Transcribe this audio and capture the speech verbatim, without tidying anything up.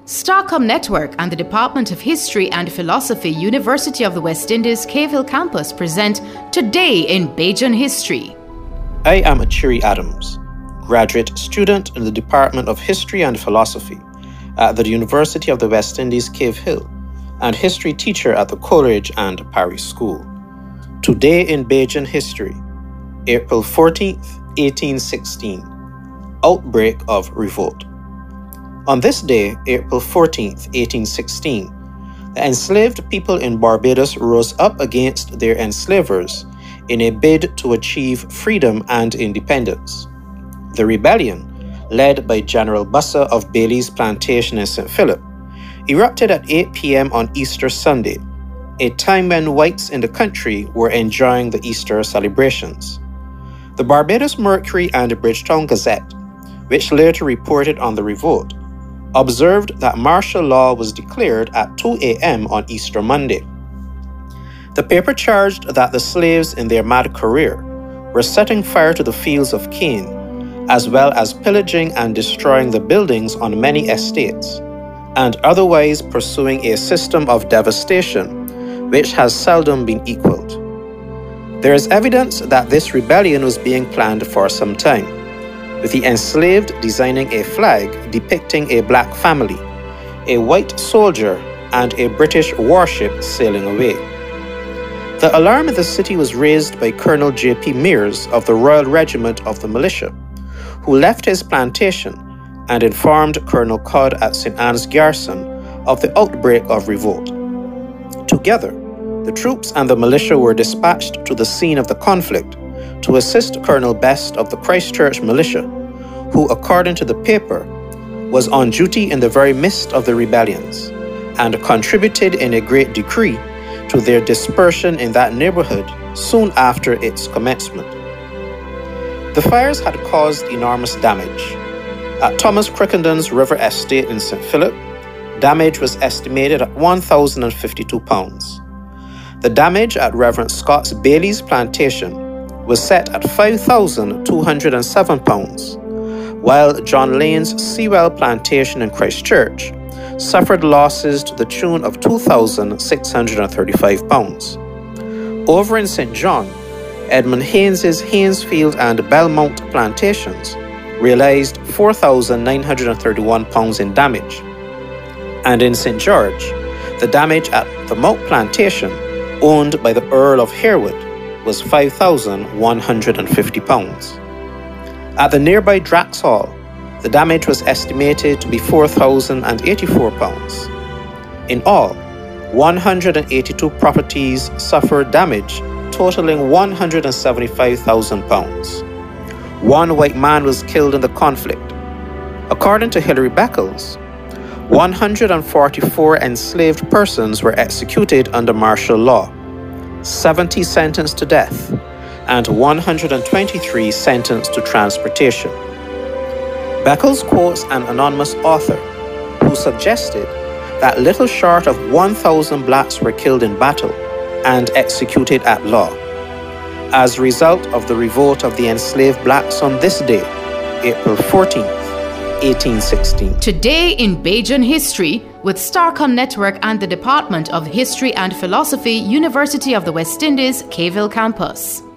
Starcom Network and the Department of History and Philosophy, University of the West Indies, Cave Hill Campus present Today in Bajan History. I am Achiri Adams, graduate student in the Department of History and Philosophy at the University of the West Indies, Cave Hill, and history teacher at the Coleridge and Parry School. Today in Bajan History, April fourteenth, eighteen sixteen, Outbreak of Revolt. On this day, April fourteenth, eighteen sixteen, the enslaved people in Barbados rose up against their enslavers in a bid to achieve freedom and independence. The rebellion, led by General Bussa of Bailey's Plantation in Saint Philip, erupted at eight p.m. on Easter Sunday, a time when whites in the country were enjoying the Easter celebrations. The Barbados Mercury and the Bridgetown Gazette, which later reported on the revolt, observed that martial law was declared at two a.m. on Easter Monday. The paper charged that the slaves in their mad career were setting fire to the fields of cane, as well as pillaging and destroying the buildings on many estates, and otherwise pursuing a system of devastation which has seldom been equaled. There is evidence that this rebellion was being planned for some time, with the enslaved designing a flag depicting a black family, a white soldier, and a British warship sailing away. The alarm in the city was raised by Colonel J P Mears of the Royal Regiment of the Militia, who left his plantation and informed Colonel Codd at Saint Anne's Garrison of the outbreak of revolt. Together, the troops and the militia were dispatched to the scene of the conflict to assist Colonel Best of the Christchurch Militia, who, according to the paper, was on duty in the very midst of the rebellions and contributed in a great degree to their dispersion in that neighborhood soon after its commencement. The fires had caused enormous damage. At Thomas Crickenden's River Estate in Saint Philip, damage was estimated at one thousand fifty-two pounds. The damage at Reverend Scott's Bailey's Plantation was set at five thousand two hundred seven pounds, while John Lane's Sewell Plantation in Christchurch suffered losses to the tune of two thousand six hundred thirty-five pounds. Over in Saint John, Edmund Haynes's Haynesfield and Belmont plantations realized four thousand nine hundred thirty-one pounds in damage, and in Saint George, the damage at the Mount Plantation, owned by the Earl of Harewood, was five thousand one hundred fifty pounds. At the nearby Drax Hall, the damage was estimated to be four thousand eighty-four pounds. In all, one hundred eighty-two properties suffered damage totaling one hundred seventy-five thousand pounds. One white man was killed in the conflict. According to Hilary Beckles, one hundred forty-four enslaved persons were executed under martial law, seventy sentenced to death, and one hundred twenty-three sentenced to transportation. Beckles quotes an anonymous author who suggested that little short of one thousand blacks were killed in battle and executed at law as a result of the revolt of the enslaved blacks on this day, April fourteenth, eighteen sixteen. Today in Bajan History with Starcom Network and the Department of History and Philosophy, University of the West Indies, Cave Hill Campus.